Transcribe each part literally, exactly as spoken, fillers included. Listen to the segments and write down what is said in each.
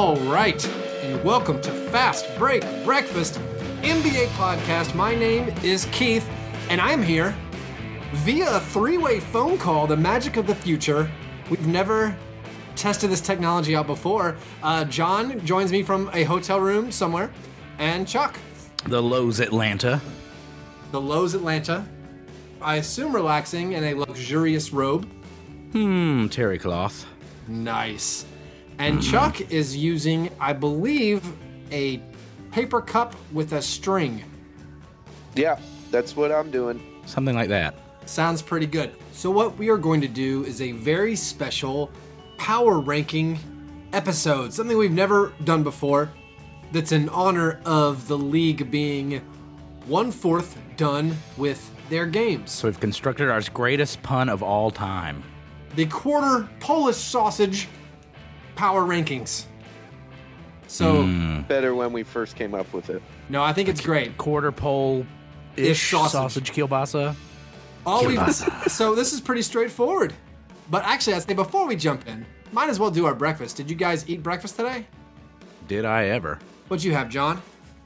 All right, and welcome to Fast Break Breakfast N B A podcast. My name is Keith, and I'm here via a three-way phone call, the magic of the future. We've never tested this technology out before. Uh, John joins me from a hotel room somewhere, and Chuck. The Lowe's Atlanta. The Lowe's Atlanta. I assume relaxing in a luxurious robe. Hmm, terry cloth. Nice. And Chuck is using, I believe, a paper cup with a string. Yeah, that's what I'm doing. Something like that. Sounds pretty good. So what we are going to do is a very special power ranking episode, something we've never done before, that's in honor of the league being one-fourth done with their games. So we've constructed our greatest pun of all time. The quarter Polish sausage power rankings. So, Mm. Better when we first came up with it. no, I think it's great. Quarter pole Ish ish sausage. sausage kielbasa. All we Kielbasa. so this is pretty straightforward. But actually, I'd say before we jump in, might as well do our breakfast. Did you guys eat breakfast today? Did I ever? What'd you have, John?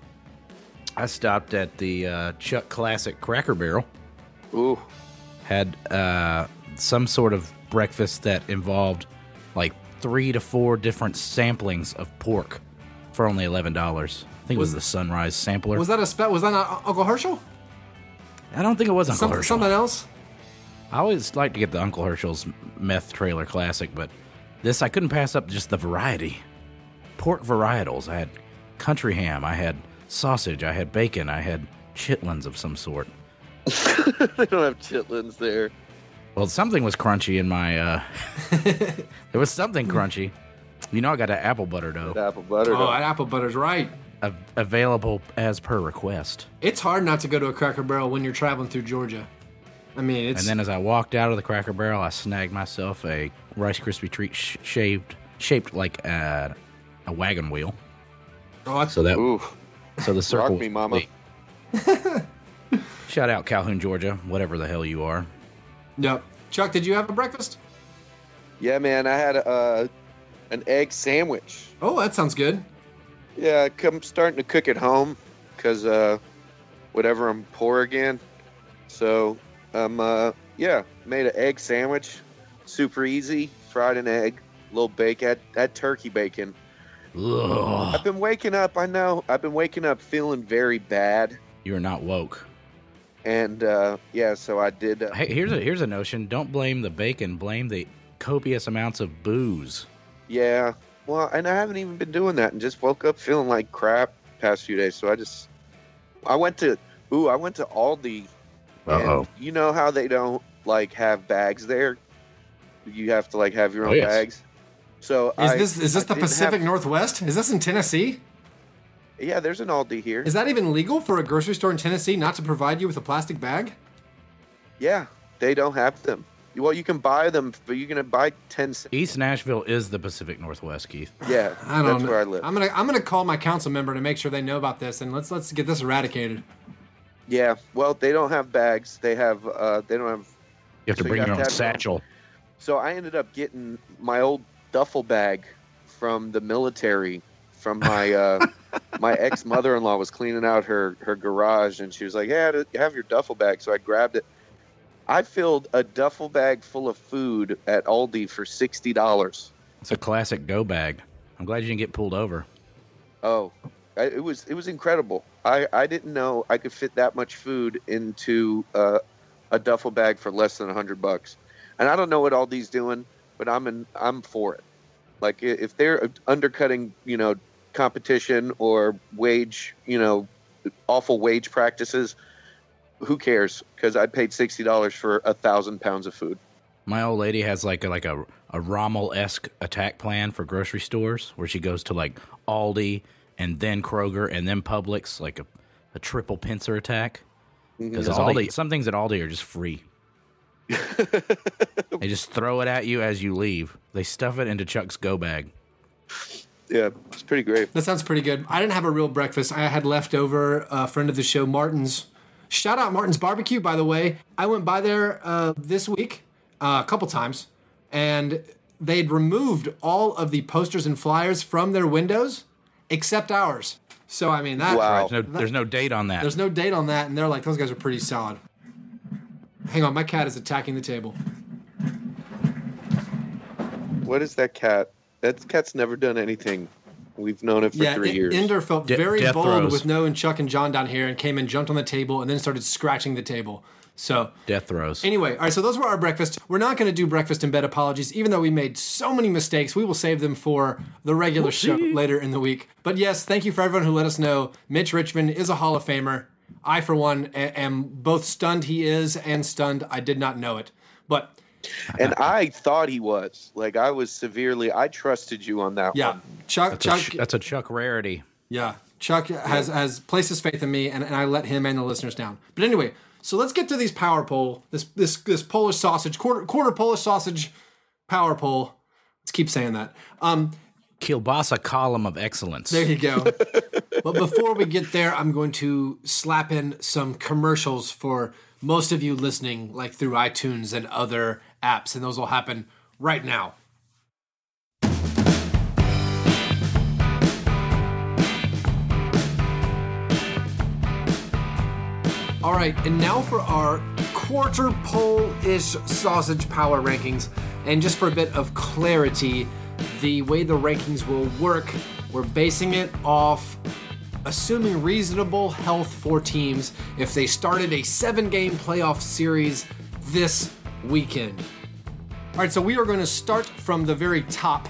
I stopped at the uh, Chuck Classic Cracker Barrel. Ooh, Had uh, some sort of breakfast that involved like three to four different samplings of pork for only eleven dollars. I think it was, Was- the Sunrise Sampler. Was that a spe- was that not Uncle Herschel? I don't think it was Uncle Some- Herschel. something else? I always like to get the Uncle Herschel's Meth Trailer Classic, but this I couldn't pass up just the variety. Pork varietals. I had country ham, I had sausage, I had bacon, I had chitlins of some sort. they don't have chitlins there. Well, something was crunchy in my, uh... there was something crunchy. You know I got an apple butter That dough. apple butter. Oh, though. that apple butter's right. A- available as per request. It's hard not to go to a Cracker Barrel when you're traveling through Georgia. I mean, it's And then as I walked out of the Cracker Barrel, I snagged myself a Rice Krispie treat sh- shaved, shaped like a, a wagon wheel. oh, that's, So that, Ooh, so the circle. rock me, mama. Shout out Calhoun, Georgia, whatever the hell you are. Yep. Chuck, did you have a breakfast? Yeah, man, I had uh, an egg sandwich. Oh, that sounds good. Yeah, I'm starting to cook at home because uh, whatever, I'm poor again. So, um, uh, yeah, made an egg sandwich. Super easy. Fried an egg, little bacon, that, that turkey bacon. Ugh. I've been waking up, I know, I've been waking up feeling very bad. You're not woke. And, uh, yeah, so I did. Uh, Hey, here's a here's a notion. Don't blame the bacon. Blame the copious amounts of booze. Yeah, well, and I haven't even been doing that, and just woke up feeling like crap past few days. So I just, I went to, ooh, I went to Aldi. Uh-oh. And you know how they don't like have bags there? You have to like have your Oh, own yes. bags. So Is I, this is this I the didn't Pacific have- Northwest? Is this in Tennessee? Yeah, there's an Aldi here. Is that even legal for a grocery store in Tennessee not to provide you with a plastic bag? Yeah, they don't have them. Well, you can buy them, but you're gonna buy ten cents. East Nashville is the Pacific Northwest, Keith. Yeah, I don't that's know. where I live. I'm gonna I'm gonna call my council member to make sure they know about this, and let's let's get this eradicated. Yeah, well, they don't have bags. They have, uh, they don't have. You have to So you bring have your to own have your own- satchel. So I ended up getting my old duffel bag from the military from my uh, my ex mother in law was cleaning out her her garage, and she was like, "Yeah, have your duffel bag." So I grabbed it. I filled a duffel bag full of food at Aldi for sixty dollars. It's a classic go bag. I'm glad you didn't get pulled over. Oh, I, it was it was incredible. I, I didn't know I could fit that much food into uh, a duffel bag for less than a hundred bucks. And I don't know what Aldi's doing, but I'm in, I'm for it. Like i- if they're undercutting, you know, competition or wage, you know, awful wage practices, who cares? Because I paid sixty dollars for a thousand pounds of food. My old lady has like a, like a, a Rommel-esque attack plan for grocery stores where she goes to like Aldi and then Kroger and then Publix, like a, a triple pincer attack. Because Mhm. Aldi, some things at Aldi are just free. They just throw it at you as you leave. They stuff it into Chuck's go bag. Yeah, it's pretty great. That sounds pretty good. I didn't have a real breakfast. I had leftover a friend of the show, Martin's. Shout out Martin's Barbecue, by the way. I went by there uh, this week uh, a couple times, and they'd removed all of the posters and flyers from their windows except ours. So, I mean, that... Wow. There's no, there's no date on that. There's no date on that, and they're like, those guys are pretty solid. Hang on, my cat is attacking the table. What is that cat? That cat's never done anything. We've known it for yeah, three I- years. Ender felt De- very death bold throes. with Noah and Chuck and John down here and came and jumped on the table and then started scratching the table. So... Death throes. Anyway, all right, so those were our breakfast. We're not going to do breakfast in bed apologies, even though we made so many mistakes. We will save them for the regular show later in the week. But yes, thank you for everyone who let us know Mitch Richmond is a Hall of Famer. I, for one, a- am both stunned he is and stunned I did not know it. But and I thought he was. Like, I was severely, I trusted you on that yeah, one. Chuck, That's, Chuck, a, Ch- that's a Chuck rarity. yeah, Chuck has has placed his faith in me, and, and I let him and the listeners down. But anyway. So let's get to these power poll. This this this Polish sausage, quarter quarter Polish sausage power poll. Let's keep saying that. Um, Kielbasa column of excellence. there you go. But before we get there, I'm going to slap in some commercials for most of you listening, like through iTunes and other apps, and those will happen right now. All right, and now for our quarter pole-ish sausage power rankings. And just for a bit of clarity, the way the rankings will work, we're basing it off assuming reasonable health for teams if they started a seven-game playoff series this weekend. All right, so we are going to start from the very top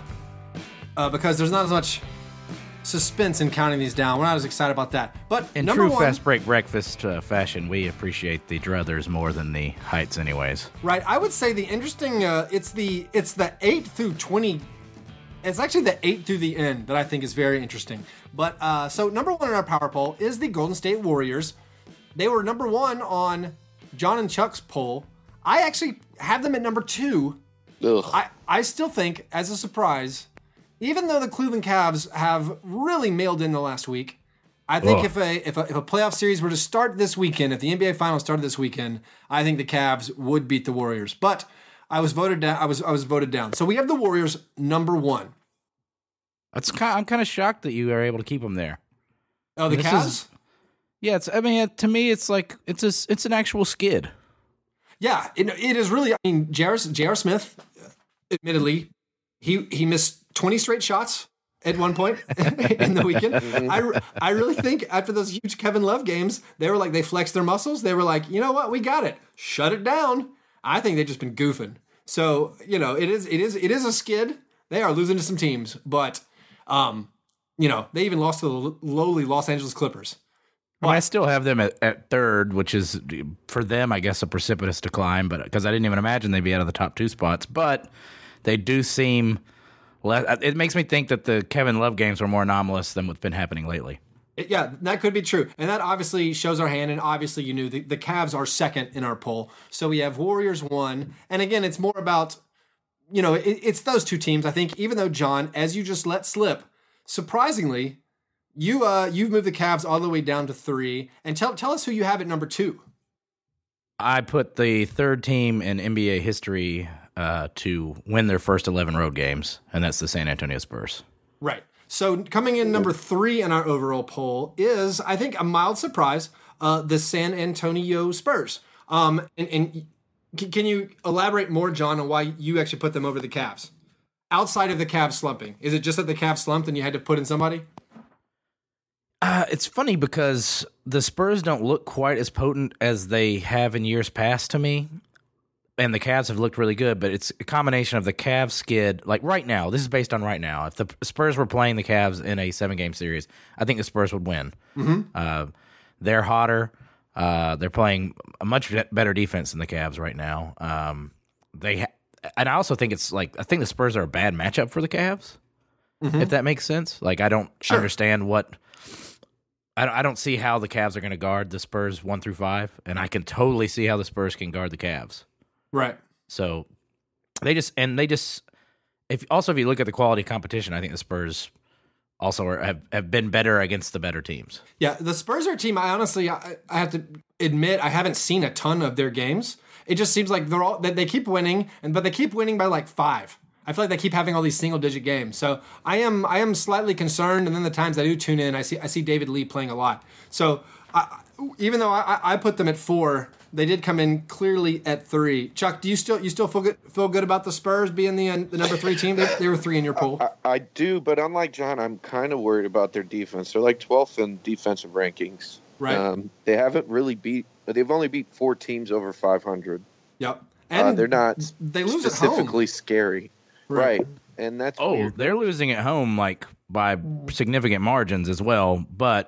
uh, because there's not as much suspense in counting these down. We're not as excited about that. But In number true one, fast break breakfast uh, fashion, we appreciate the druthers more than the heights, anyways. right? I would say the interesting. Uh, it's the it's the eight through twenty. It's actually the eight through the end that I think is very interesting. But uh, so number one in our power poll is the Golden State Warriors. They were number one on John and Chuck's poll. I actually have them at number two. Ugh. I, I still think, as a surprise, even though the Cleveland Cavs have really mailed in the last week, I think Ugh. if a, if a if a playoff series were to start this weekend, if the N B A Finals started this weekend, I think the Cavs would beat the Warriors. But I was voted down. I was I was voted down. So we have the Warriors number one. That's kind. I'm kind of shocked that you are able to keep them there. Oh, the This Cavs. is- Yeah, it's. I mean, it, to me, it's like it's a. It's an actual skid. Yeah, it, it is really. I mean, J R. J R. Smith, admittedly, he he missed twenty straight shots at one point in the weekend. I, re- I really think after those huge Kevin Love games, they were like, they flexed their muscles. They were like, you know what, we got it. Shut it down. I think they've just been goofing. So, you know, it is it is it is a skid. They are losing to some teams, but um, you know, they even lost to the lowly Los Angeles Clippers. I, mean, I still have them at, at third, which is for them, I guess, a precipitous decline. But because I didn't even imagine they'd be out of the top two spots, but they do seem. Less, it makes me think that the Kevin Love games were more anomalous than what's been happening lately. It- yeah, that could be true. And that obviously shows our hand. And obviously, you knew the, the Cavs are second in our poll. So we have Warriors one. And again, it's more about, you know, it, it's those two teams. I think even though, John, as you just let slip, surprisingly, you, uh, you've moved the Cavs all the way down to three. And tell, tell us who you have at number two. I put the third team in N B A history uh, to win their first eleven road games, and that's the San Antonio Spurs. Right. So coming in number three in our overall poll is, I think, a mild surprise, uh, the San Antonio Spurs. Um, and, and c- can you elaborate more, John, on why you actually put them over the Cavs? Outside of the Cavs slumping. Is it just that the Cavs slumped and you had to put in somebody? Uh, it's funny because the Spurs don't look quite as potent as they have in years past to me. And the Cavs have looked really good, but it's a combination of the Cavs skid. Like right now, this is based on right now. If the Spurs were playing the Cavs in a seven-game series, I think the Spurs would win. Mm-hmm. Uh, they're hotter. Uh, they're playing a much better defense than the Cavs right now. Um, they ha- and I also think it's like I think the Spurs are a bad matchup for the Cavs. Mm-hmm. If that makes sense. Like I don't Sure. understand what. I don't, I don't see how the Cavs are going to guard the Spurs one through five, and I can totally see how the Spurs can guard the Cavs. Right. So they just and they just if also if you look at the quality of competition, I think the Spurs also are, have have been better against the better teams. Yeah, the Spurs are a team. I honestly, I, I have to admit, I haven't seen a ton of their games. It just seems like they're all they, they keep winning, and but they keep winning by like five. I feel like they keep having all these single digit games. So I am I am slightly concerned. And then the times I do tune in, I see I see David Lee playing a lot. So I, even though I, I put them at four, they did come in clearly at three. Chuck, do you still you still feel good feel good about the Spurs being the uh, the number three team? They, they were three in your pool. I, I do, but unlike John, I'm kind of worried about their defense. They're like twelfth in defensive rankings. Right. Um, they haven't really beat. They've only beat four teams over five hundred. Yep. And uh, they're not they lose specifically at home. scary. Right. right. And that's oh, weird. They're losing at home like by significant margins as well. But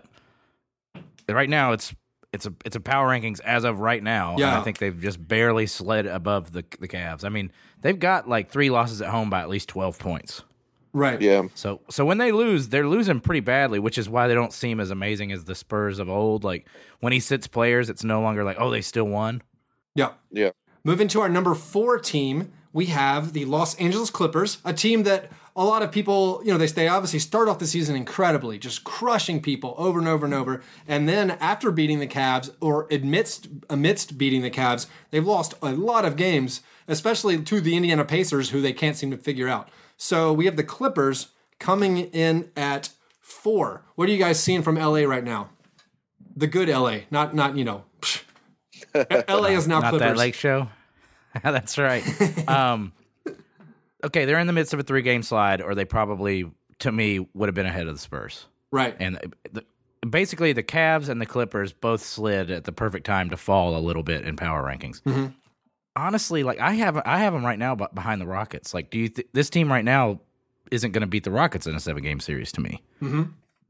right now, it's it's a it's a power rankings as of right now. Yeah. And I think they've just barely slid above the the Cavs. I mean, they've got like three losses at home by at least twelve points. Right. Yeah. So so when they lose, they're losing pretty badly, which is why they don't seem as amazing as the Spurs of old. Like when he sits players, it's no longer like, oh, they still won. Yeah. Yeah. Moving to our number four team, we have the Los Angeles Clippers, a team that a lot of people, you know, they, they obviously start off the season incredibly, just crushing people over and over and over. And then after beating the Cavs, or amidst, amidst beating the Cavs, they've lost a lot of games, especially to the Indiana Pacers, who they can't seem to figure out. So we have the Clippers coming in at four. What are you guys seeing from L A right now? The good L A, not, not you know, L A is now not Clippers. That Lake Show. That's right. Um, okay, they're in the midst of a three-game slide, or they probably, to me, would have been ahead of the Spurs. Right. And the, basically, the Cavs and the Clippers both slid at the perfect time to fall a little bit in power rankings. Mm-hmm. Honestly, like I have, I have them right now behind the Rockets. Like, do you? Th- this team right now isn't going to beat the Rockets in a seven-game series to me. Mm-hmm.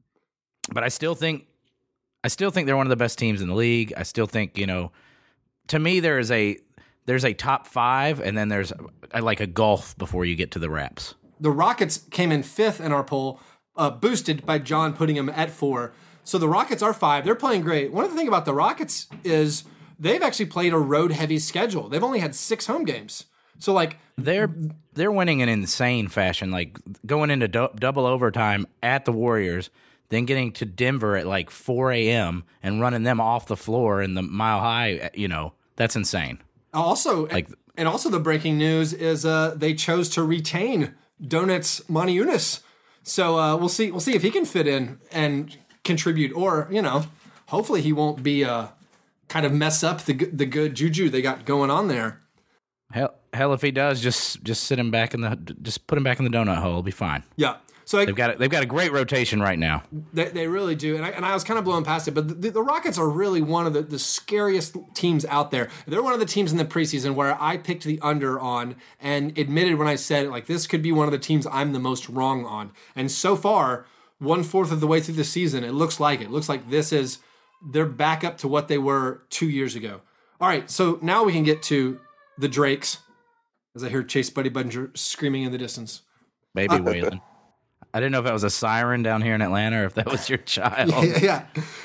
But I still think, I still think they're one of the best teams in the league. I still think, you know, to me, there is a there's a top five, and then there's a, like a gulf before you get to the Raps. The Rockets came in fifth in our poll, uh, boosted by John putting them at four. So the Rockets are five. They're playing great. One of the things about the Rockets is they've actually played a road-heavy schedule. They've only had six home games. So, like, they're they're winning in insane fashion, like going into do- double overtime at the Warriors, then getting to Denver at like four a.m. and running them off the floor in the Mile High. You know, that's insane. Also, like, and also the breaking news is uh, they chose to retain Donuts Moniunas. So uh, we'll see. We'll see if he can fit in and contribute, or you know, hopefully he won't be uh, kind of mess up the the good juju they got going on there. Hell, hell, if he does, just just sit him back in the, just put him back in the donut hole. It'll be fine. Yeah. So I, they've got a, they've got a great rotation right now. They, they really do, and I, and I was kind of blowing past it, but the, the Rockets are really one of the, the scariest teams out there. They're one of the teams in the preseason where I picked the under on and admitted when I said like this could be one of the teams I'm the most wrong on. And so far, one fourth of the way through the season, it looks like it. it looks like this is they're back up to what they were two years ago. All right, so now we can get to the Drakes, as I hear Chase Buddy Budinger screaming in the distance. Maybe uh, Waylon. I didn't know if that was a siren down here in Atlanta or if that was your child. yeah, yeah.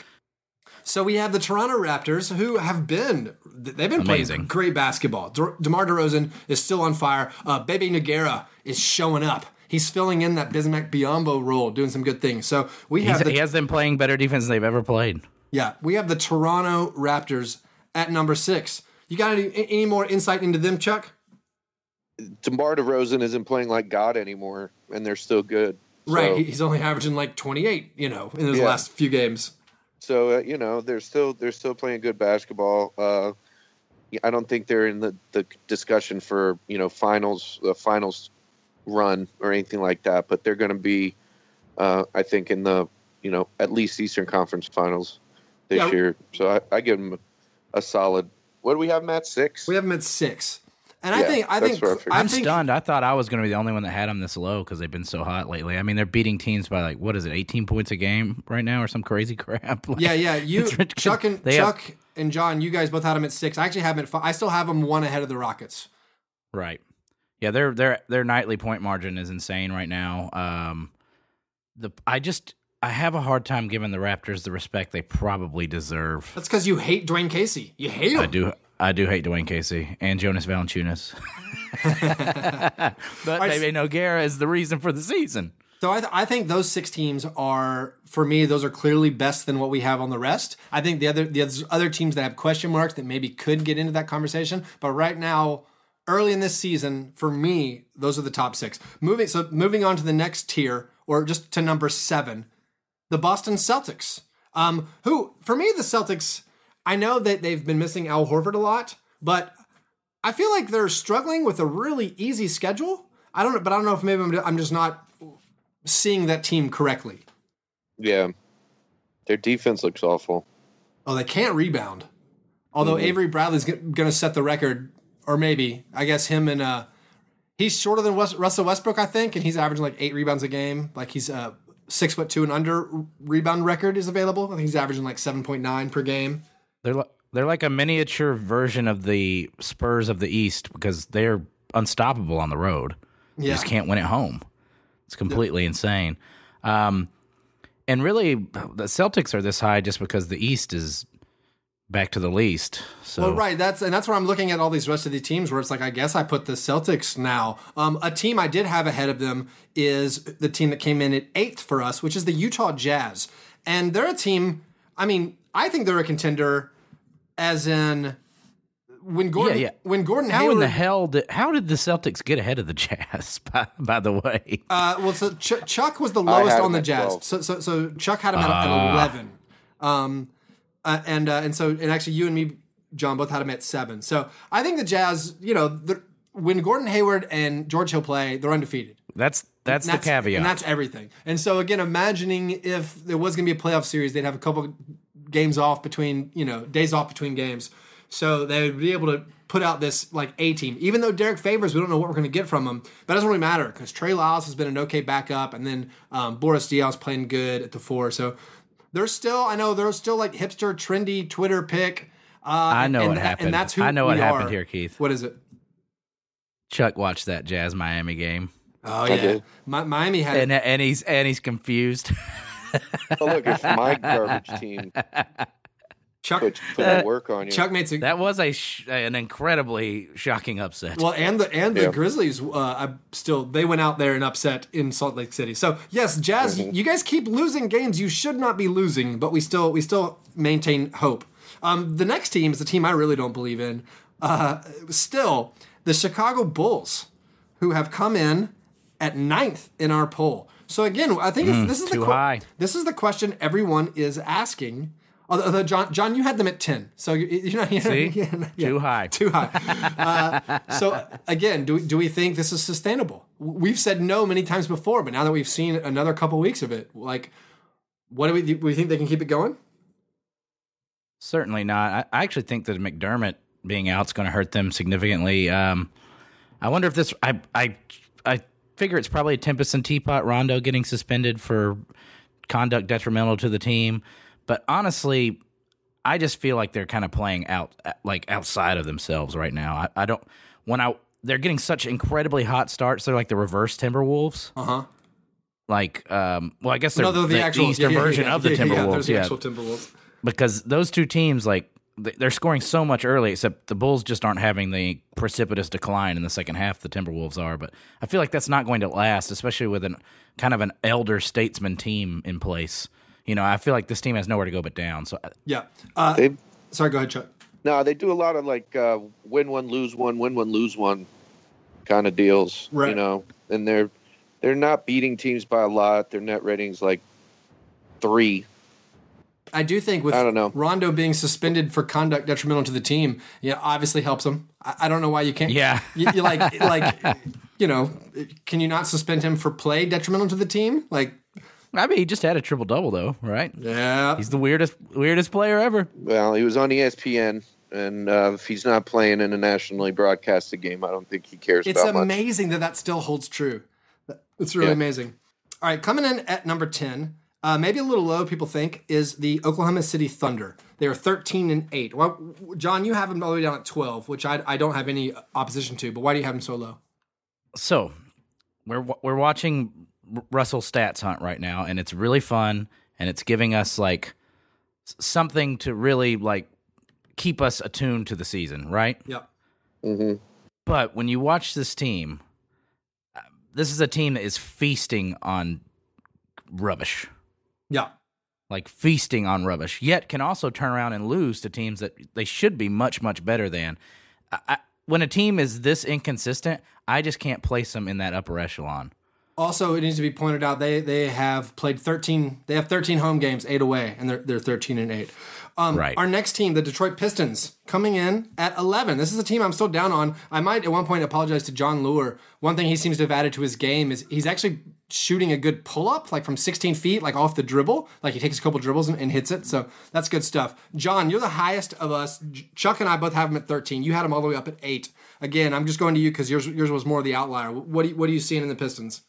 So we have the Toronto Raptors, who have been, they've been amazing. Playing great basketball. De- DeMar DeRozan is still on fire. Uh, Bebe Nogueira is showing up. He's filling in that Bismack Biyombo role, doing some good things. So we have He's, the, he has them playing better defense than they've ever played. Yeah, we have the Toronto Raptors at number six. You got any, any more insight into them, Chuck? DeMar DeRozan isn't playing like God anymore, and they're still good. Right, so, he's only averaging like twenty-eight, you know, in his yeah. last few games. So uh, you know they're still they're still playing good basketball. Uh, I don't think they're in the, the discussion for you know finals uh, finals run or anything like that, but they're going to be, uh, I think, in the you know at least Eastern Conference Finals this yeah. year. So I, I give them a solid. What do we have, Matt? Six. We have them at six. And yeah, I think I think I I'm think, stunned. I thought I was going to be the only one that had them this low because they've been so hot lately. I mean, they're beating teams by like what is it, eighteen points a game right now, or some crazy crap. Like, yeah, yeah. You, Chuck and Chuck have, and John, you guys both had them at six. I actually have them at five. I still have them one ahead of the Rockets. Right. Yeah, their their their nightly point margin is insane right now. Um, the I just I have a hard time giving the Raptors the respect they probably deserve. That's because you hate Dwayne Casey. You hate him. I do. I do hate Dwayne Casey and Jonas Valanciunas. But right, Bebe Nogueira is the reason for the season. So I, th- I think those six teams are, for me, those are clearly best than what we have on the rest. I think the other the other teams that have question marks that maybe could get into that conversation, but right now early in this season, for me, those are the top six. Moving so moving on to the next tier, or just to number seven, the Boston Celtics. Um, who, for me, the Celtics, I know that they've been missing Al Horford a lot, but I feel like they're struggling with a really easy schedule. I don't know, but I don't know if maybe I'm, I'm just not seeing that team correctly. Yeah. Their defense looks awful. Oh, they can't rebound. Although mm-hmm. Avery Bradley's going to set the record, or maybe, I guess him and, uh, he's shorter than West, Russell Westbrook, I think, and he's averaging like eight rebounds a game. Like he's uh, six foot two and under rebound record is available. I think he's averaging like seven point nine per game. They're li- they're like a miniature version of the Spurs of the East because they're unstoppable on the road. You Yeah. just can't win at home. It's completely yeah. insane. Um, and really, the Celtics are this high just because the East is back to the least. So well, right. That's and that's where I'm looking at all these rest of the teams where it's like I guess I put the Celtics now. Um, a team I did have ahead of them is the team that came in at eighth for us, which is the Utah Jazz, and they're a team. I mean, I think they're a contender, as in when Gordon yeah, yeah. when Gordon how Hayward, in the hell did how did the Celtics get ahead of the Jazz? By, by the way, uh, well, so Ch- Chuck was the lowest on the Jazz. twelve. So, so so Chuck had him at, uh, at eleven. Um, Uh, and uh, and so and actually you and me, John, both had him at seven. So I think the Jazz, you know, when Gordon Hayward and George Hill play, they're undefeated. That's that's, that's the caveat, and that's everything. And so again, imagining if there was going to be a playoff series, they'd have a couple games off between, you know, days off between games, so they would be able to put out this like A team. Even though Derek Favors, we don't know what we're going to get from him, but it doesn't really matter because Trey Lyles has been an okay backup, and then um, Boris Diaw's playing good at the four. So. They're still, I know, they're still like hipster, trendy Twitter pick. Uh, I know and, what and, happened. And that's who I know what we happened are. here, Keith. What is it? Chuck watched that Jazz Miami game. Oh yeah, Mi- Miami had, and and he's and he's confused. Oh, look, if my garbage team Chuck put, put uh, work on you. Chuck made some, that was a sh- an incredibly shocking upset. Well, and the and the yeah. Grizzlies, uh, I still they went out there and upset in Salt Lake City. So yes, Jazz, mm-hmm. you guys keep losing games you should not be losing, but we still we still maintain hope. Um, the next team is a team I really don't believe in. Uh, still, the Chicago Bulls, who have come in at ninth in our poll. So again, I think mm, it's, this is too the qu- high. This is the question everyone is asking. Although John, John, you had them at ten, so you're not. You're See, not, yeah, yeah, too high, too high. Uh, so again, do do we think this is sustainable? We've said no many times before, but now that we've seen another couple weeks of it, like, what do we do? We think they can keep it going? Certainly not. I, I actually think that McDermott being out is going to hurt them significantly. Um, I wonder if this. I I I figure it's probably a Tempest and Teapot. Rondo getting suspended for conduct detrimental to the team. But honestly, I just feel like they're kind of playing out, like outside of themselves right now. I, I don't when I they're getting such incredibly hot starts. They're like the reverse Timberwolves. Uh huh. Like, um, well, I guess they're, no, they're the, the, actual, the Eastern yeah, yeah, version yeah, of the yeah, Timberwolves. Yeah, there's the yeah. actual Timberwolves. Because those two teams, like, they're scoring so much early. Except the Bulls just aren't having the precipitous decline in the second half the Timberwolves are. But I feel like that's not going to last, especially with an kind of an elder statesman team in place. You know, I feel like this team has nowhere to go but down. So yeah. Uh, They- sorry, go ahead, Chuck. No, they do a lot of like uh, win one, lose one, win one, lose one kind of deals. Right. You know, and they're they're not beating teams by a lot. Their net rating's like three. I do think with I don't know. Rondo being suspended for conduct detrimental to the team, yeah, obviously helps him. I, I don't know why you can't. Yeah. You, you like like you know, can you not suspend him for play detrimental to the team? Like, I mean, he just had a triple double though, right? yeah, He's the weirdest weirdest player ever. Well, he was on E S P N, and uh, if he's not playing in a nationally broadcasted game, I don't think he cares it's about much. amazing that that still holds true. It's really Yeah. amazing. All right, coming in at number ten, uh, maybe a little low, people think, is the Oklahoma City Thunder. They are thirteen and eight. Well, John, you have them all the way down at twelve, which I, I don't have any opposition to, but why do you have them so low? So, we're we're watching Russell Stats Hunt right now, and it's really fun, and it's giving us like something to really like keep us attuned to the season, right? Yep. Mm-hmm. But when you watch this team, this is a team that is feasting on rubbish. Yeah. Like feasting on rubbish, yet can also turn around and lose to teams that they should be much, much better than. I, I, when a team is this inconsistent, I just can't place them in that upper echelon. Also, it needs to be pointed out they they have played thirteen. They have thirteen home games, eight away, and they're they're thirteen and eight. Um, right. Our next team, the Detroit Pistons, coming in at eleven. This is a team I'm still down on. I might at one point apologize to John Lure. One thing he seems to have added to his game is he's actually shooting a good pull up, like from sixteen feet, like off the dribble. Like he takes a couple dribbles and, and hits it. So that's good stuff. John, you're the highest of us. Chuck and I both have him at thirteen. You had him all the way up at eight. Again, I'm just going to you because yours yours was more the outlier. What do you, what are you seeing in the Pistons?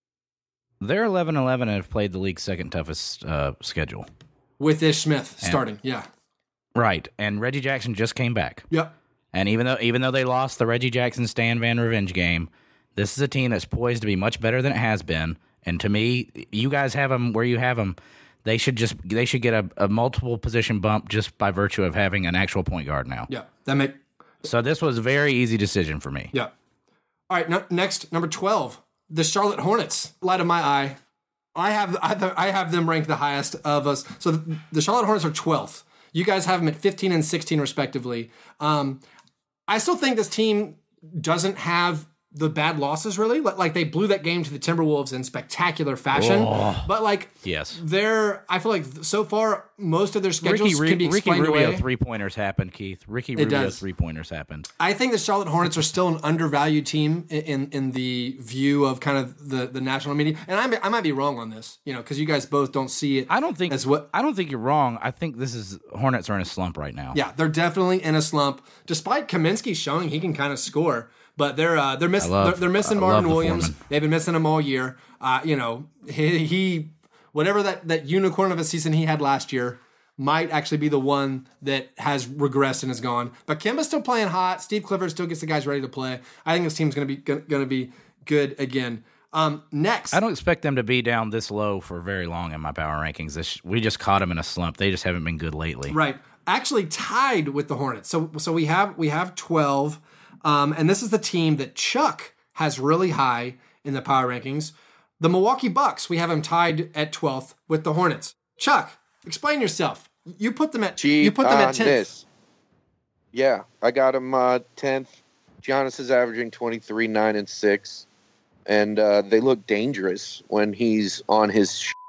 They're eleven eleven and have played the league's second toughest uh, schedule. With Ish Smith starting, and, yeah. Right, and Reggie Jackson just came back. Yep. And even though even though they lost the Reggie Jackson Stan Van revenge game, this is a team that's poised to be much better than it has been. And to me, you guys have them where you have them. They should just they should get a, a multiple position bump just by virtue of having an actual point guard now. Yeah, that make. So this was a very easy decision for me. Yeah. All right. No, next, number twelve, the Charlotte Hornets. Light of my eye. I have I have them ranked the highest of us. So the, the Charlotte Hornets are twelfth. You guys have them at fifteen and sixteen respectively. Um, I still think this team doesn't have the bad losses really. Like they blew that game to the Timberwolves in spectacular fashion. Oh, but like yes, they're I feel like so far most of their schedules Ricky, can be explained Ricky Rubio away. three pointers happened, Keith. Ricky Rubio three pointers happened. I think the Charlotte Hornets are still an undervalued team in in, in the view of kind of the, the national media, and I may, I might be wrong on this, you know, because you guys both don't see it. I don't think as what I don't think you're wrong. I think this is Hornets are in a slump right now. Yeah, they're definitely in a slump, despite Kaminsky showing he can kind of score. But they're uh, they're, miss- love, they're they're missing I Marvin the Williams. foreman. They've been missing him all year. Uh, you know, he, he whatever that, that unicorn of a season he had last year might actually be the one that has regressed and is gone. But Kemba's still playing hot. Steve Clifford still gets the guys ready to play. I think this team's going to be going to be good again. Um, next, I don't expect them to be down this low for very long in my power rankings. This, we just caught them in a slump. They just haven't been good lately. Right, actually tied with the Hornets. So so we have we have twelve. Um, and this is the team that Chuck has really high in the power rankings. The Milwaukee Bucks, we have them tied at twelfth with the Hornets. Chuck, explain yourself. You put them at Cheat you put them at on tenth. this. Yeah, I got them uh, tenth. Giannis is averaging twenty-three, nine, and six. And uh, they look dangerous when he's on his sh-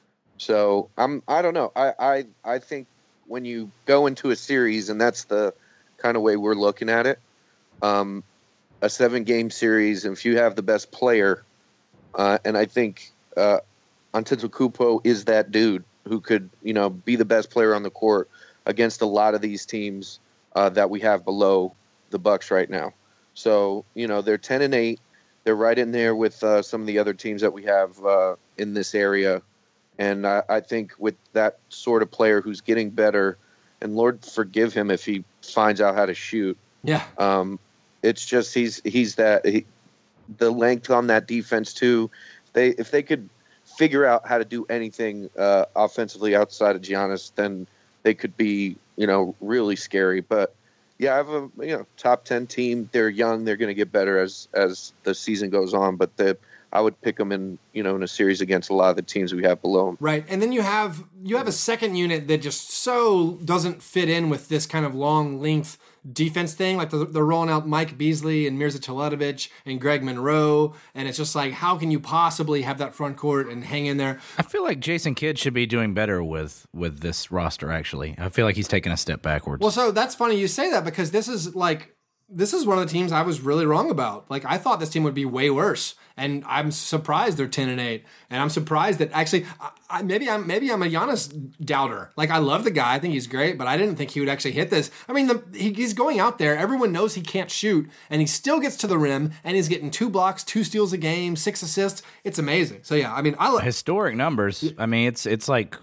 So I'm I don't know. I, I I think when you go into a series, and that's the kind of way we're looking at it, Um, a seven-game series, and if you have the best player, uh, and I think uh, Antetokounmpo is that dude who could, you know, be the best player on the court against a lot of these teams uh, that we have below the Bucks right now. So, you know, they're ten and eight. They're right in there with uh, some of the other teams that we have uh, in this area, and I, I think with that sort of player who's getting better, and Lord forgive him if he finds out how to shoot. Yeah. Um, it's just he's he's that he, the length on that defense too. They if they could figure out how to do anything uh, offensively outside of Giannis, then they could be, you know, really scary. But yeah, I have a you know top ten team. They're young. They're going to get better as as the season goes on. But the I would pick them in you know in a series against a lot of the teams we have below them. Right, and then you have you have a second unit that just so doesn't fit in with this kind of long length defense thing. Like they're, they're rolling out Mike Beasley and Mirza Teletovic and Greg Monroe, and it's just like, how can you possibly have that front court and hang in there? I feel like Jason Kidd should be doing better with with this roster. Actually, I feel like he's taking a step backwards. Well, so that's funny you say that because this is like this is one of the teams I was really wrong about. Like I thought this team would be way worse, and I'm surprised they're ten and eight. And I'm surprised that actually, I, I, maybe I'm maybe I'm a Giannis doubter. Like I love the guy, I think he's great, but I didn't think he would actually hit this. I mean, the, he, he's going out there. Everyone knows he can't shoot, and he still gets to the rim, and he's getting two blocks, two steals a game, six assists. It's amazing. So yeah, I mean, I love historic numbers. I mean, it's it's like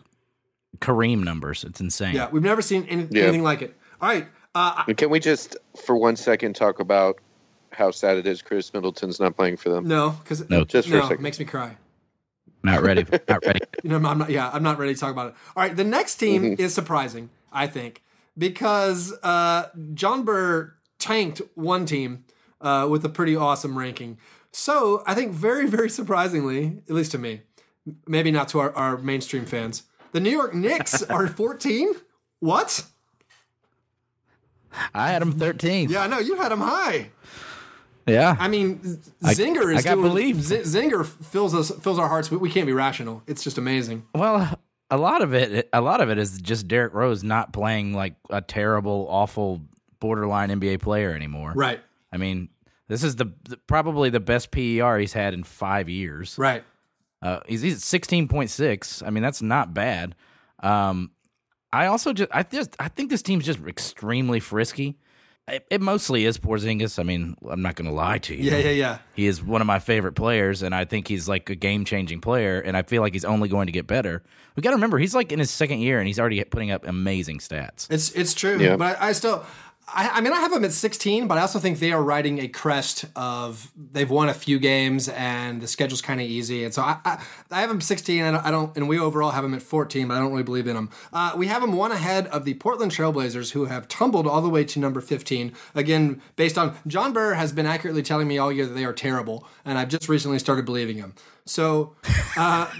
Kareem numbers. It's insane. Yeah, we've never seen any, Yeah. anything like it. All right. Uh, And can we just for one second talk about how sad it is Chris Middleton's not playing for them? no, because No, just for a no, second. it makes me cry. Not ready. Not ready. You know, I'm not. Yeah, I'm not ready to talk about it. All right, the next team Mm-hmm. is surprising, I think, because uh, John Burr tanked one team uh, with a pretty awesome ranking. So I think very, very surprisingly, at least to me, maybe not to our, our mainstream fans, the New York Knicks are fourteen. What? I had him thirteenth. Yeah, I know you had him high. Yeah. I mean, I- Zinger is I got doing, believed. Z- Zinger fills us fills our hearts. We, we can't be rational. It's just amazing. Well, a lot of it, a lot of it is just Derrick Rose not playing like a terrible, awful, borderline N B A player anymore. Right. I mean, this is the, the probably the best P E R he's had in five years. Right. Uh, he's, he's at sixteen point six. I mean, that's not bad. Um, I also just I just I think this team's just extremely frisky. It, it mostly is Porzingis. I mean, I'm not going to lie to you. Yeah, yeah, yeah. He is one of my favorite players, and I think he's like a game-changing player, and I feel like he's only going to get better. We got to remember, he's like in his second year, and he's already putting up amazing stats. It's it's true, Yeah. but I, I still, I, I mean, I have them at sixteen, but I also think they are riding a crest of they've won a few games and the schedule's kind of easy, and so I, I, I have them sixteen, and I don't, and we overall have them at fourteen, but I don't really believe in them. Uh, we have them one ahead of the Portland Trailblazers, who have tumbled all the way to number fifteen. Again, based on John Burr has been accurately telling me all year that they are terrible, and I've just recently started believing him. So. Uh,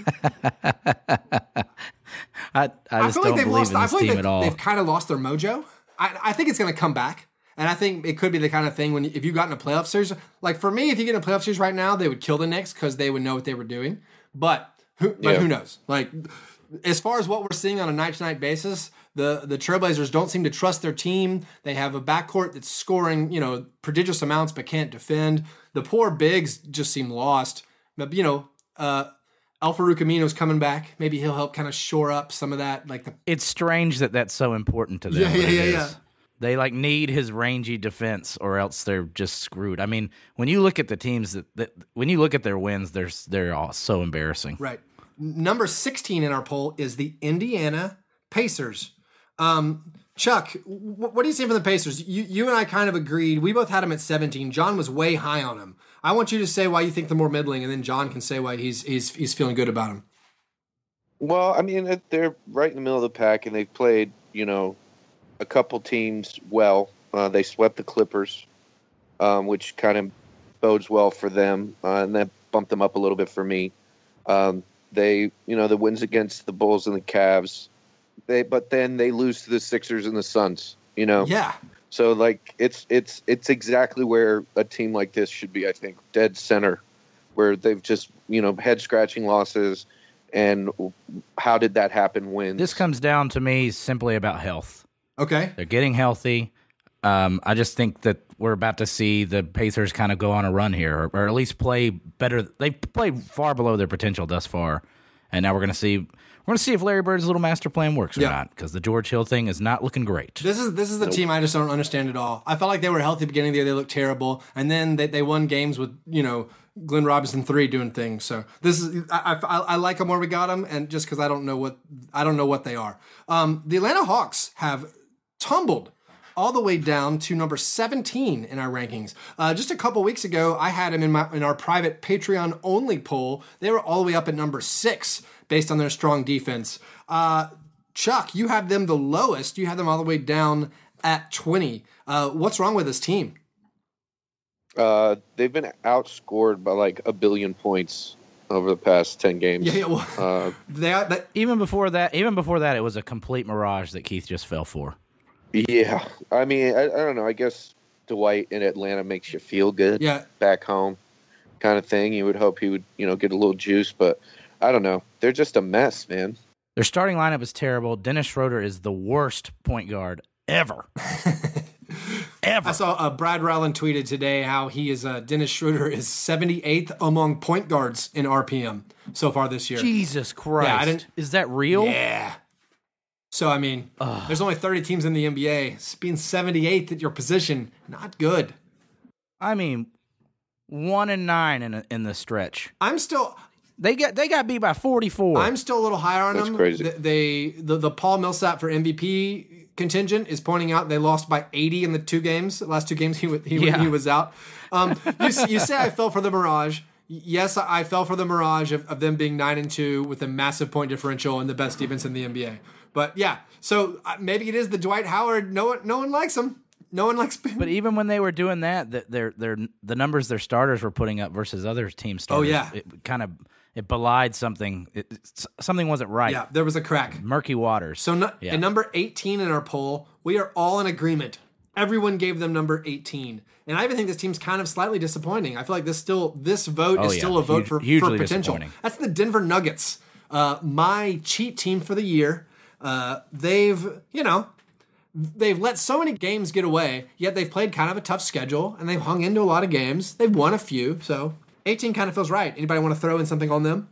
I, I just feel don't like they've believe lost. in I this feel like team they've, at all. they've kind of lost their mojo. I, I think it's going to come back, and I think it could be the kind of thing when if you got in a playoff series, like for me, if you get in a playoff series right now, they would kill the Knicks because they would know what they were doing. But who, but Yeah. who knows? Like as far as what we're seeing on a night to night basis, the the Trailblazers don't seem to trust their team. They have a backcourt that's scoring, you know, prodigious amounts but can't defend. The poor bigs just seem lost. But you know. uh Al-Farouq Amino's coming back. Maybe he'll help kind of shore up some of that, like the It's strange that that's so important to them. Yeah, but yeah, it yeah, is. yeah. They like need his rangy defense, or else they're just screwed. I mean, when you look at the teams that, that when you look at their wins, they're they're all so embarrassing. right. Number sixteen in our poll is the Indiana Pacers. Um, Chuck, wh- what do you say for the Pacers? You you and I kind of agreed. We both had them at seventeen. John was way high on them. I want you to say why you think they're more middling, and then John can say why he's he's he's feeling good about them. Well, I mean, it- they're right in the middle of the pack, and they've played, you know, a couple teams well. Uh, they swept the Clippers, um, which kind of bodes well for them, uh, and that bumped them up a little bit for me. Um, they, you know, the wins against the Bulls and the Cavs, they, but then they lose to the Sixers and the Suns. You know, Yeah. so like it's it's it's exactly where a team like this should be. I think dead center, where they've just you know head scratching losses. And how did that happen? Wins. This comes down to me simply about health. Okay. They're getting healthy. Um, I just think that we're about to see the Pacers kind of go on a run here, or, or at least play better. They've played far below their potential thus far, and now we're going to see. We're going to see if Larry Bird's little master plan works or Yeah. not, because the George Hill thing is not looking great. This is this is the team I just don't understand at all. I felt like they were healthy beginning of the year. They looked terrible, and then they, they won games with you know Glenn Robinson three doing things. So this is I, I, I like them where we got them, and just because I don't know what I don't know what they are. Um, the Atlanta Hawks have tumbled all the way down to number seventeen in our rankings. Uh, just a couple weeks ago, I had them in my in our private Patreon only poll. They were all the way up at number six based on their strong defense. Uh, Chuck, you have them the lowest. You have them all the way down at twenty. Uh, what's wrong with this team? Uh, they've been outscored by like a billion points over the past ten games. Yeah, yeah well, Uh, they are, they, Even before that, even before that, it was a complete mirage that Keith just fell for. yeah. I mean, I, I don't know. I guess Dwight in Atlanta makes you feel good. yeah. Back home, kind of thing. You would hope he would, you know, get a little juice, but I don't know. They're just a mess, man. Their starting lineup is terrible. Dennis Schroeder is the worst point guard ever. Ever. I saw uh, Brad Rowland tweeted today how he is uh, Dennis Schroeder is seventy-eighth among point guards in R P M so far this year. Jesus Christ. Yeah, I didn't- Is that real? Yeah. So I mean, Ugh. there's only thirty teams in the N B A. Being seventy-eighth at your position, not good. I mean, one and nine in a, in the stretch. I'm still They got they got beat by forty-four. I'm still a little higher on That's them. crazy. Th- They the, the Paul Millsap for M V P contingent is pointing out they lost by eighty in the two games. The last two games he wa- he, Yeah. he was out. Um, you, s- you say I fell for the mirage. Yes, I I fell for the mirage of, of them being nine and two with a massive point differential and the best defense in the N B A. But yeah, so uh, maybe it is the Dwight Howard. No one, no one likes him. No one likes. But even when they were doing that, the, their their the numbers their starters were putting up versus other team starters, yeah. it kind of it belied something. It, it's- something wasn't right. yeah, there was a crack. Murky waters. So no, Yeah. at number eighteen in our poll, we are all in agreement. Everyone gave them number eighteen. And I even think this team's kind of slightly disappointing. I feel like this still this vote Oh, is yeah. still a vote Huge- for, hugely for potential. disappointing. That's the Denver Nuggets. Uh, my cheat team for the year. Uh, they've, you know, they've let so many games get away, yet they've played kind of a tough schedule, and they've hung into a lot of games. They've won a few, so eighteen kind of feels right. Anybody want to throw in something on them?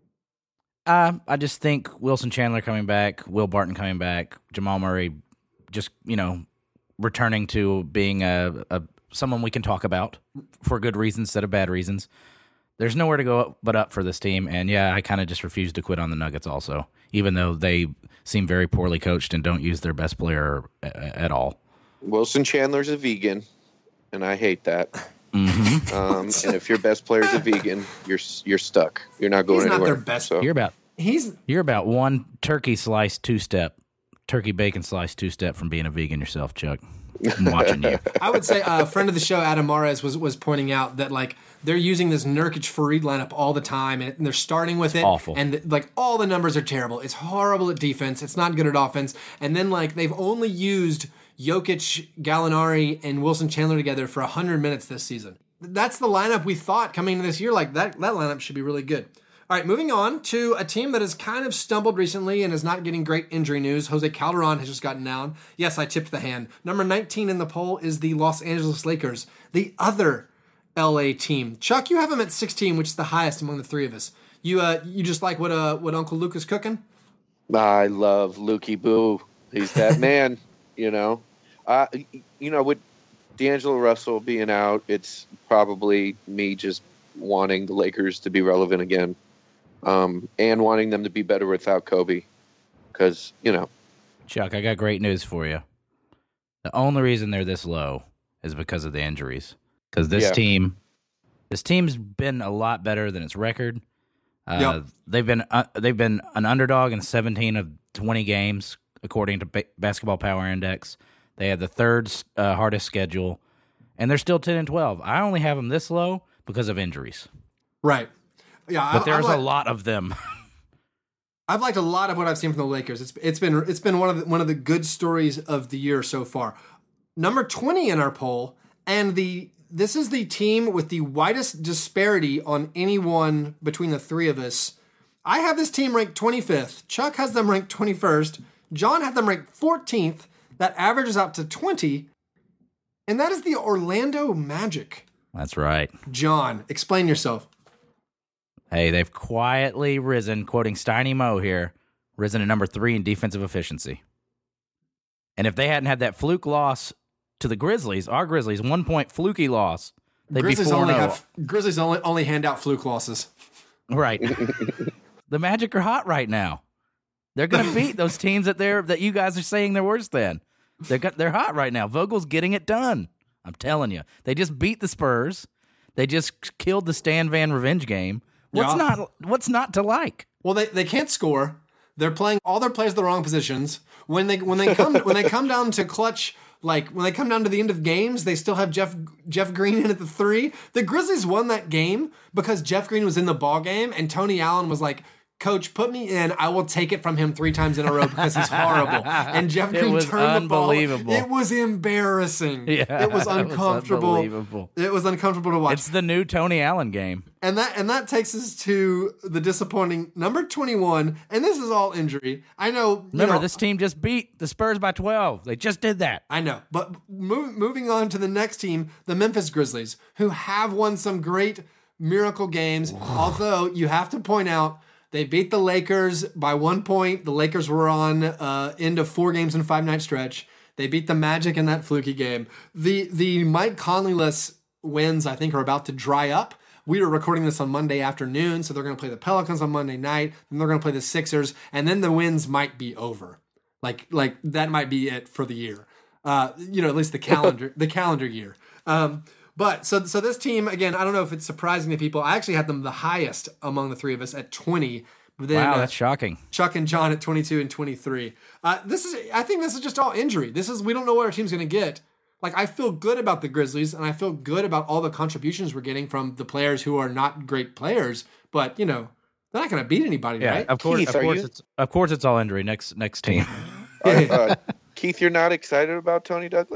Uh, I just think Wilson Chandler coming back, Will Barton coming back, Jamal Murray just, you know, returning to being a, a someone we can talk about for good reasons instead of bad reasons. There's nowhere to go up but up for this team, and yeah, I kind of just refuse to quit on the Nuggets also, even though they seem very poorly coached and don't use their best player a- at all. Wilson Chandler's a vegan, and I hate that. Mm-hmm. Um, and if your best player's a vegan, you're you're stuck. You're not going He's not anywhere. their best- So, You're about He's you're about one turkey slice two step, turkey bacon slice two step from being a vegan yourself, Chuck. I'm watching you. I would say uh, a friend of the show, Adam Mares, was was pointing out that like they're using this Nurkic Fareed lineup all the time, and they're starting with it. awful. And like all the numbers are terrible. It's horrible at defense. It's not good at offense. And then like they've only used Jokic, Gallinari, and Wilson Chandler together for one hundred minutes this season. That's the lineup we thought coming into this year. Like that that lineup should be really good. All right, moving on to a team that has kind of stumbled recently and is not getting great injury news. Jose Calderon has just gotten down. Yes, I tipped the hand. Number nineteen in the poll is the Los Angeles Lakers, the other L A team. Chuck, you have them at sixteen, which is the highest among the three of us. You uh, you just like what uh, what Uncle Luke is cooking? I love Lukey Boo. He's that man, you know. Uh, you know, with D'Angelo Russell being out, it's probably me just wanting the Lakers to be relevant again. Um, and wanting them to be better without Kobe. Because, you know. Chuck, I got great news for you. The only reason they're this low is because of the injuries. Because this Yeah. team, this team's been a lot better than its record. Uh, Yep. They've been uh, they've been an underdog in seventeen of twenty games, according to ba- Basketball Power Index. They had the third uh, hardest schedule, and they're still ten and twelve. I only have them this low because of injuries. Right. Yeah, But I, there's I've a liked, lot of them. I've liked a lot of what I've seen from the Lakers. It's it's been it's been one of the, one of the good stories of the year so far. Number twenty in our poll, and the this is the team with the widest disparity on anyone between the three of us. I have this team ranked twenty-fifth. Chuck has them ranked twenty-first. John had them ranked fourteenth. That averages out to twenty, and that is the Orlando Magic. That's right. John, explain yourself. Hey, they've quietly risen, quoting Steiny Mo here, risen to number three in defensive efficiency. And if they hadn't had that fluke loss to the Grizzlies, our Grizzlies, one point fluky loss, they'd Grizzlies be four only and oh. have Grizzlies only only hand out fluke losses. Right. The Magic are hot right now. They're going to beat those teams that they're that you guys are saying they're worse than. They're got, they're hot right now. Vogel's getting it done. I'm telling you. They just beat the Spurs. They just killed the Stan Van revenge game. What's Yeah. not what's not to like? Well, they, they can't score. They're playing all their players the wrong positions. When they when they come when they come down to clutch, like when they come down to the end of games, they still have Jeff Jeff Green in at the three. The Grizzlies won that game because Jeff Green was in the ball game and Tony Allen was like, "Coach, put me in. I will take it from him three times in a row because he's horrible." And Jeff It Green was turned the ball. unbelievable. It was embarrassing. Yeah, it was it was uncomfortable. unbelievable. It was uncomfortable to watch. It's the new Tony Allen game. And that and that takes us to the disappointing number twenty-one, and this is all injury. I know. you Remember, know, this team just beat the Spurs by twelve. They just did that. I know, but move, moving on to the next team, the Memphis Grizzlies, who have won some great miracle games. Although you have to point out they beat the Lakers by one point. The Lakers were on uh, end of four games and five night stretch. They beat the Magic in that fluky game. The the Mike Conley-less wins, I think, are about to dry up. We were recording this on Monday afternoon, so they're going to play the Pelicans on Monday night, and they're going to play the Sixers, and then the wins might be over. Like, like that might be it for the year. Uh, you know, at least the calendar, the calendar year. Um, but so, so this team again, I don't know if it's surprising to people. I actually had them the highest among the three of us at twenty. But then, Wow, uh, that's shocking. Chuck and John at twenty-two and twenty-three. Uh, this is, I think, this is just all injury. This is we don't know what our team's going to get. Like, I feel good about the Grizzlies, and I feel good about all the contributions we're getting from the players who are not great players. But, you know, they're not going to beat anybody, Yeah, right? of course, Keith, of are course, you- it's of course it's all injury. Next next team. Uh, uh, Keith, you're not excited about Tony Douglas?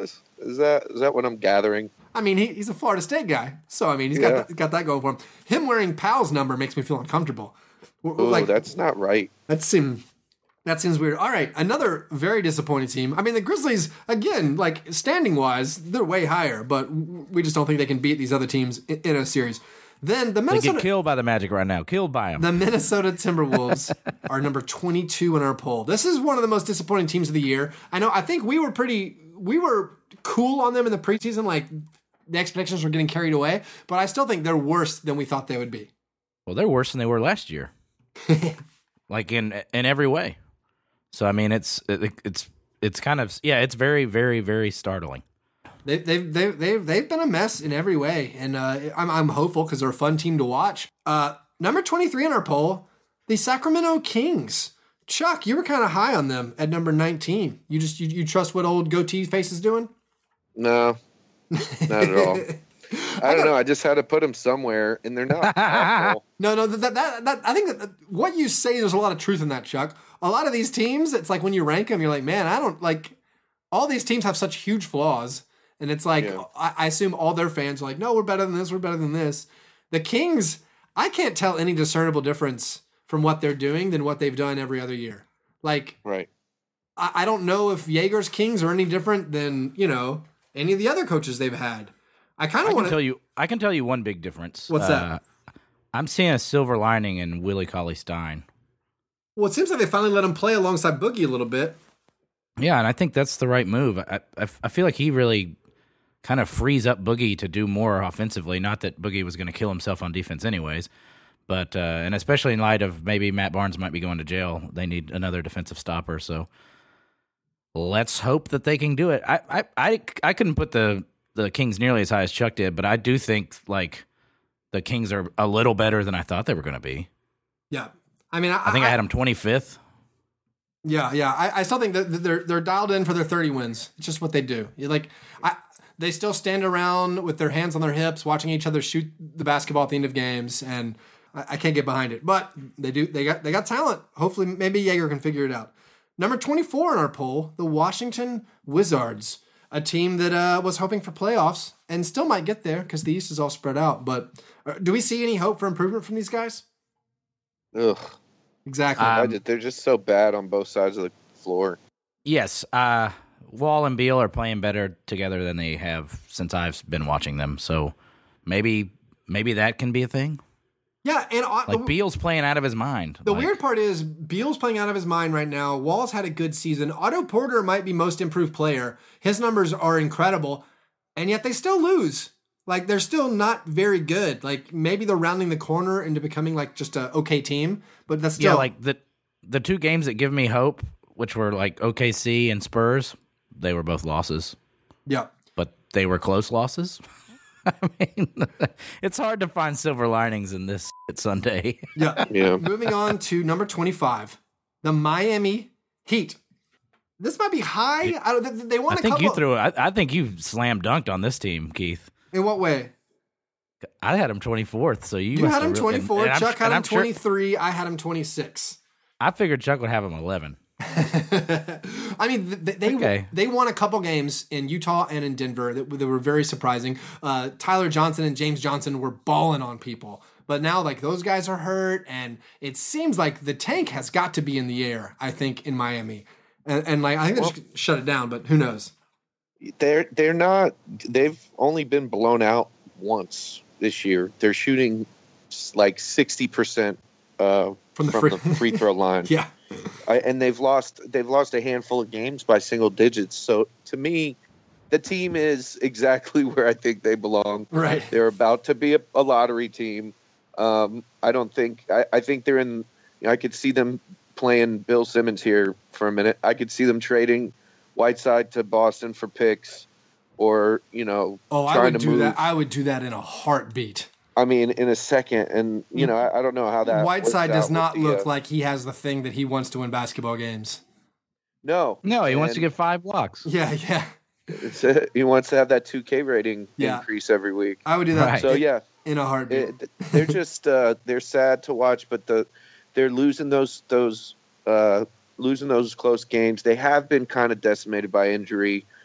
Is that is that what I'm gathering? I mean, he, he's a Florida State guy, so I mean, he's Yeah. got got that going for him. Him wearing Pal's number makes me feel uncomfortable. Oh, Like that's not right. that seems that seems weird. All right, another very disappointing team. I mean, the Grizzlies again, like standing wise, they're way higher, but we just don't think they can beat these other teams in, in a series. Then the They Minnesota get killed by the Magic right now. Killed by them. The Minnesota Timberwolves are number twenty-two in our poll. This is one of the most disappointing teams of the year. I know. I think we were pretty, we were cool on them in the preseason. Like the expectations were getting carried away, but I still think they're worse than we thought they would be. Well, they're worse than they were last year, like in in every way. So I mean, it's it, it's it's kind of yeah, it's very very very startling. They, they've, they've, they've, they've been a mess in every way, and uh, I'm, I'm hopeful because they're a fun team to watch. Uh, number twenty-three in our poll, the Sacramento Kings. Chuck, you were kind of high on them at number nineteen. You just you, you trust what old goatee face is doing? No, not at all. I don't know. I just had to put them somewhere, and they're not awful. No, no, that, that, that, I think that what you say, there's a lot of truth in that, Chuck. A lot of these teams, it's like when you rank them, you're like, man, I don't like, all these teams have such huge flaws. And it's like, Yeah. I, I assume all their fans are like, no, we're better than this, we're better than this. The Kings, I can't tell any discernible difference from what they're doing than what they've done every other year. Like, Right. I, I don't know if Jaeger's Kings are any different than, you know, any of the other coaches they've had. I kind I of can want tell to. you. I can tell you one big difference. What's that? Uh, I'm seeing a silver lining in Willie Cauley-Stein. Well, it seems like they finally let him play alongside Boogie a little bit. Yeah, and I think that's the right move. I I, I feel like he really kind of frees up Boogie to do more offensively. Not that Boogie was going to kill himself on defense anyways, but uh, and especially in light of maybe Matt Barnes might be going to jail, they need another defensive stopper. So let's hope that they can do it. I I I, I couldn't put the the Kings nearly as high as Chuck did, but I do think like the Kings are a little better than I thought they were going to be. Yeah. I mean, I, I think I, I had them twenty-fifth. Yeah, yeah. I, I still think that they're they're dialed in for their thirty wins. It's just what they do. You like, I they still stand around with their hands on their hips, watching each other shoot the basketball at the end of games, and I, I can't get behind it. But they do. They got they got talent. Hopefully, maybe Jaeger can figure it out. Number twenty-four in our poll, the Washington Wizards, a team that uh, was hoping for playoffs and still might get there because the East is all spread out. But uh, do we see any hope for improvement from these guys? Ugh. Exactly. I Um, just- they're just so bad on both sides of the floor. Yes, uh, Wall and Beal are playing better together than they have since I've been watching them. So maybe maybe that can be a thing. yeah, and uh, Like the, Beal's playing out of his mind. the Like, weird part is Beal's playing out of his mind right now. Wall's had a good season. Otto Porter might be most improved player. His numbers are incredible, and yet they still lose. Like they're still not very good. Like maybe they're rounding the corner into becoming like just a okay team, but that's still yeah, like the the two games that give me hope, which were like O K C and Spurs, they were both losses, yeah. but they were close losses. I mean, it's hard to find silver linings in this Sunday. Yeah. Yeah. Moving on to number twenty-five, the Miami Heat. This might be high. I don't, they, they won I a think couple. you threw. I, I think you slam dunked on this team, Keith. In what way? I had him twenty-fourth, so you, You must had have him really- and- twenty-four. and I'm- Chuck had and him I'm sure- twenty-three. I had him twenty-six. I figured Chuck would have him eleven. I mean, th- they Okay. they won a couple games in Utah and in Denver that, that were very surprising. Uh, Tyler Johnson and James Johnson were balling on people, but now like those guys are hurt, and it seems like the tank has got to be in the air. I think in Miami, and, and like I think they just shut it down, but who knows? They're they're not. They've only been blown out once this year. They're shooting s- like sixty percent uh, From from, the the, free- free throw line. Yeah, I, and they've lost they've lost a handful of games by single digits. So to me, the team is exactly where I think they belong. right. They're about to be a, a lottery team. Um, I don't think I, I think they're in. You know, I could see them playing Bill Simmons here for a minute. I could see them trading Whiteside to Boston for picks, or you know, Oh, I trying would to do move. that. I would do that in a heartbeat. I mean, in a second, and you know, I, I don't know how that. Whiteside works does out not with the, look uh, like he has the thing that he wants to win basketball games. No, No, he wants to And get five blocks. Yeah, yeah. It's a, he wants to have that two K rating Yeah. increase every week. I would do that Right. So in, yeah, in a heartbeat. it, they're just uh, they're sad to watch, but the they're losing those those uh, losing those close games. They have been kind of decimated by injury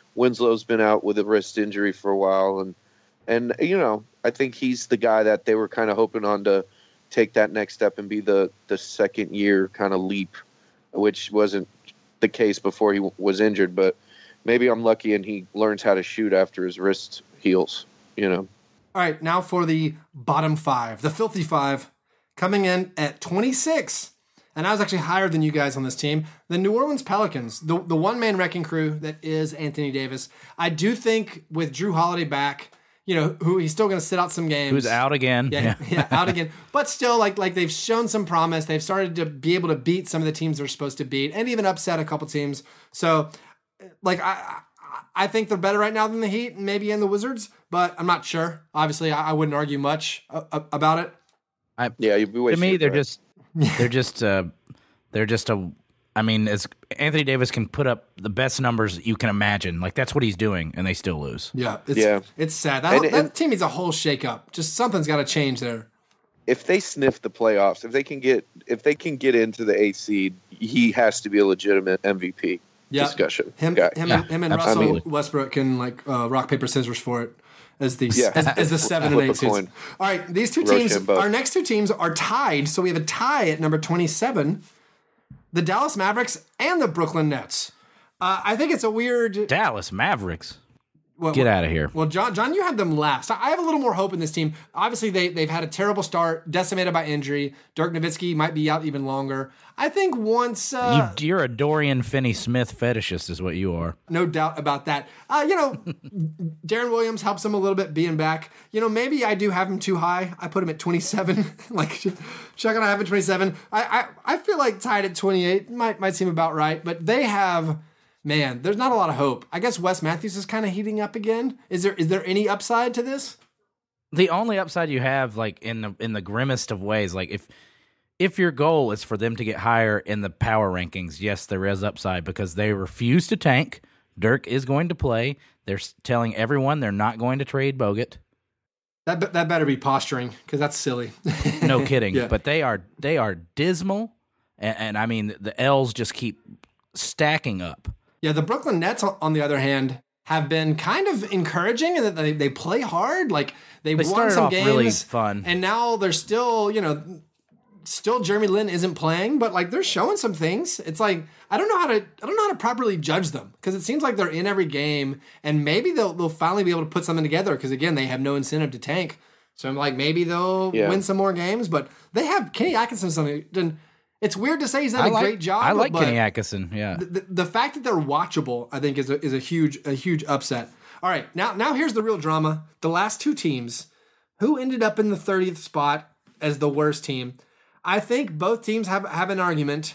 Winslow's been out with a wrist injury for a while, and and you know, I think he's the guy that they were kind of hoping on to take that next step and be the the second year kind of leap, which wasn't the case before he w- was injured. But maybe I'm lucky and he learns how to shoot after his wrist heals. You know. All right, now for the bottom five, the filthy five, coming in at twenty-six. And I was actually higher than you guys on this team. The New Orleans Pelicans, the, the one-man wrecking crew that is Anthony Davis. I do think with Drew Holiday back, you know, who he's still going to sit out some games. Who's out again. Yeah, Yeah. yeah, out again. But still, like like they've shown some promise. They've started to be able to beat some of the teams they're supposed to beat and even upset a couple teams. So, like, I I think they're better right now than the Heat and maybe in the Wizards, but I'm not sure. Obviously, I, I wouldn't argue much uh, about it. I, Yeah, you'd be to wasting me, your they're breath. just they're just uh, they're just a. I mean, as Anthony Davis can put up the best numbers you can imagine, like that's what he's doing, and they still lose. Yeah, it's, Yeah. it's sad. That, And- that and- team needs a whole shakeup. Just something's got to change there. If they sniff the playoffs, if they can get if they can get into the eighth seed, he has to be a legitimate M V P Yeah. discussion. Him, guy. him, Yeah, and, him and absolutely. Russell Westbrook can like uh, rock paper scissors for it as the Yeah. as, as the seven and Flip a eight seeds. coin. All right, these two teams, Rochambeau. our next two teams are tied. So we have a tie at number twenty-seven. The Dallas Mavericks and the Brooklyn Nets. Uh, I think it's a weird. Dallas Mavericks, well, get out of here. Well, John, John, you had them last. I have a little more hope in this team. Obviously, they they've had a terrible start, decimated by injury. Dirk Nowitzki might be out even longer. I think once, uh, you, you're a Dorian Finney-Smith fetishist, is what you are. no doubt about that. Uh, you know, Darren Williams helps him a little bit being back. You know, maybe I do have him too high. I put him at twenty-seven. Like Chuck and I have him at twenty-seven. I, I I feel like tied at twenty-eight might might seem about right, but they have. Man, there's not a lot of hope. I guess Wes Matthews is kind of heating up again. Is there is there any upside to this? The only upside you have, like in the in the grimmest of ways, like if if your goal is for them to get higher in the power rankings, yes, there is upside because they refuse to tank. Dirk is going to play. They're s- telling everyone they're not going to trade Bogut. That be- that better be posturing because that's silly. No kidding. Yeah. But they are they are dismal, and, and I mean the L's just keep stacking up. Yeah, the Brooklyn Nets, on the other hand, have been kind of encouraging in that they, they play hard. Like they, They won started some off games, really fun. and now they're still, you know, still Jeremy Lin isn't playing, but like they're showing some things. It's like I don't know how to I don't know how to properly judge them because it seems like they're in every game, and maybe they'll they'll finally be able to put something together because again they have no incentive to tank. So I'm like maybe they'll Yeah. win some more games, but they have Kenny Atkinson something. Done. It's weird to say he's done I a like, great job. I like but Kenny Atkinson. Yeah, the, the fact that they're watchable, I think, is a, is a huge a huge upset. All right, now now here's the real drama. The last two teams, who ended up in the thirtieth spot as the worst team. I think both teams have have an argument,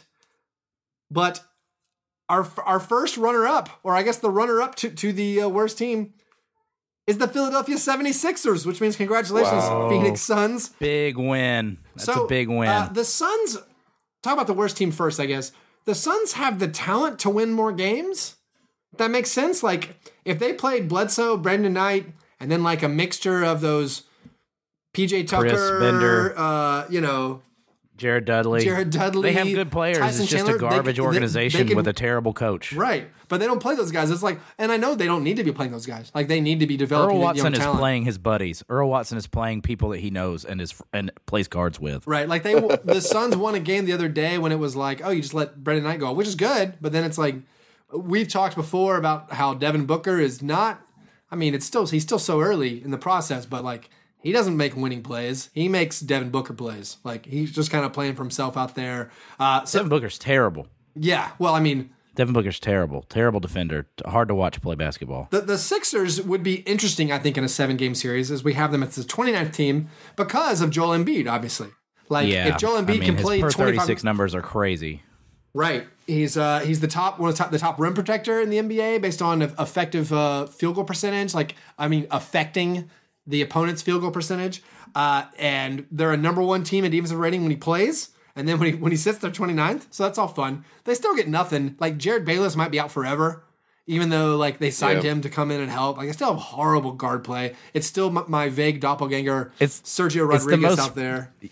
but our our first runner up, or I guess the runner up to to the uh, worst team, is the Philadelphia seventy-sixers, which means congratulations, Wow. Phoenix Suns. big win. That's So, a big win. Uh, the Suns, talk about the worst team first, I guess. The Suns have the talent to win more games. That makes sense. Like, if they played Bledsoe, Brendan Knight, and then like a mixture of those P J Tucker, Bender. uh, you know, Jared Dudley. Jared Dudley. They have good players. Tyson it's just Chandler, a garbage they- they- organization they can- with a terrible coach. Right. But they don't play those guys. It's like, and I know they don't need to be playing those guys. Like, they need to be developing Earl young Watson is talent. playing his buddies. Earl Watson is playing people that he knows and is and plays cards with. Right, like they the Suns won a game the other day when it was like, oh, you just let Brendan Knight go, which is good, but then it's like we've talked before about how Devin Booker is not. I mean, it's still he's still so early in the process, but like he doesn't make winning plays. He makes Devin Booker plays. Like he's just kind of playing for himself out there. Uh, so Devin Booker's terrible. yeah, well, I mean, Devin Booker's terrible. Terrible defender. Hard to watch play basketball. The, the Sixers would be interesting, I think, in a seven-game series as we have them as the twenty-ninth team because of Joel Embiid, obviously. Like, Yeah. if Joel Embiid I mean, can his play per twenty-five thirty-six numbers are crazy. Right. He's uh he's the top one of the top the top rim protector in the N B A based on effective uh, field goal percentage. Like I mean, affecting the opponent's field goal percentage. Uh, and they're a number one team in defensive rating when he plays. And then when he when he sits, they're twenty-ninth. So that's all fun. They still get nothing. Like Jared Bayless might be out forever, even though like they signed Yeah. him to come in and help. Like I still have horrible guard play. It's still my, my vague doppelganger. It's- Sergio it's the Rodriguez most- out there.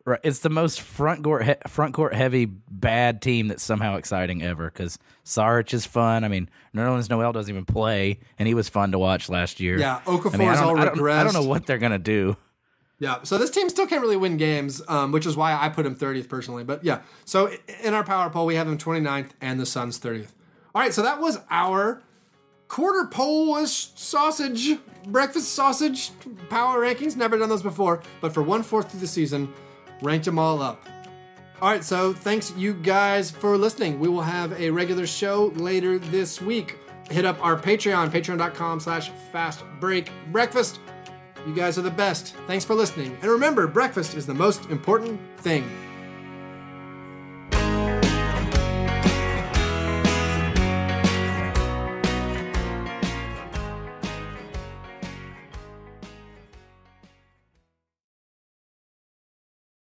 Right, it's the most front court he- front court heavy bad team that's somehow exciting ever because Saric is fun. I mean, Nerlens Noel doesn't even play, and he was fun to watch last year. Yeah, Okafor's I mean, I all don't, I don't, regressed. I don't know what they're gonna do. Yeah, so this team still can't really win games, um, which is why I put him thirtieth personally. But yeah, so in our power poll, we have him twenty-ninth and the Suns thirtieth. All right, so that was our quarter Polish sausage, breakfast sausage power rankings. Never done those before, but for one-fourth through the season, ranked them all up. All right, so thanks you guys for listening. We will have a regular show later this week. Hit up our Patreon, patreon.com slash fastbreakbreakfast. You guys are the best. Thanks for listening. And remember, breakfast is the most important thing.